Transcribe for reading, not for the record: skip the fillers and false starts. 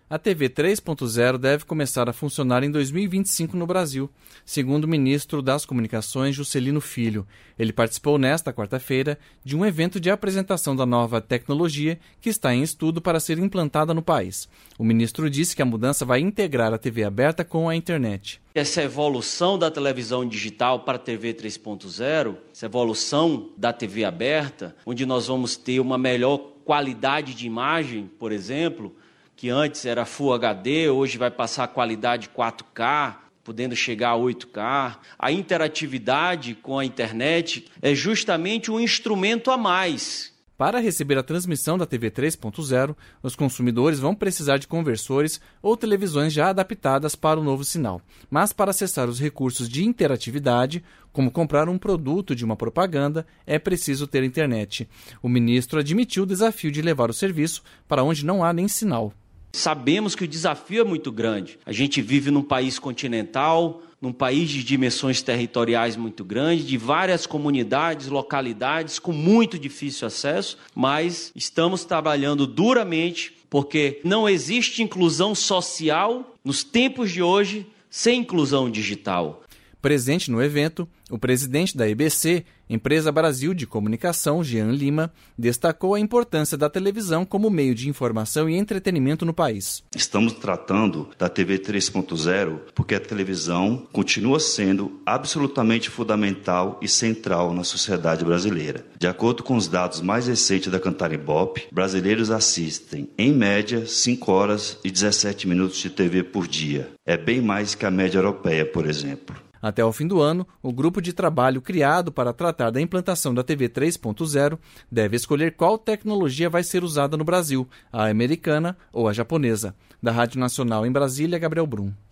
A TV 3.0 deve começar a funcionar em 2025 no Brasil, segundo o ministro das Comunicações, Juscelino Filho. Ele participou nesta quarta-feira de um evento de apresentação da nova tecnologia que está em estudo para ser implantada no país. O ministro disse que a mudança vai integrar a TV aberta com a internet. Essa evolução da televisão digital para a TV 3.0, essa evolução da TV aberta, onde nós vamos ter uma melhor qualidade de imagem, por exemplo, que antes era Full HD, hoje vai passar a qualidade 4K, podendo chegar a 8K. A interatividade com a internet é justamente um instrumento a mais. Para receber a transmissão da TV 3.0, os consumidores vão precisar de conversores ou televisões já adaptadas para o novo sinal. Mas para acessar os recursos de interatividade, como comprar um produto de uma propaganda, é preciso ter internet. O ministro admitiu o desafio de levar o serviço para onde não há nem sinal. Sabemos que o desafio é muito grande. A gente vive num país continental, num país de dimensões territoriais muito grandes, de várias comunidades, localidades com muito difícil acesso, mas estamos trabalhando duramente porque não existe inclusão social nos tempos de hoje sem inclusão digital. Presente no evento, o presidente da EBC, Empresa Brasil de Comunicação, Jean Lima, destacou a importância da televisão como meio de informação e entretenimento no país. Estamos tratando da TV 3.0 porque a televisão continua sendo absolutamente fundamental e central na sociedade brasileira. De acordo com os dados mais recentes da Cantar Ibope, brasileiros assistem, em média, 5 horas e 17 minutos de TV por dia. É bem mais que a média europeia, por exemplo. Até o fim do ano, o grupo de trabalho criado para tratar da implantação da TV 3.0 deve escolher qual tecnologia vai ser usada no Brasil, a americana ou a japonesa. Da Rádio Nacional em Brasília, Gabriel Brum.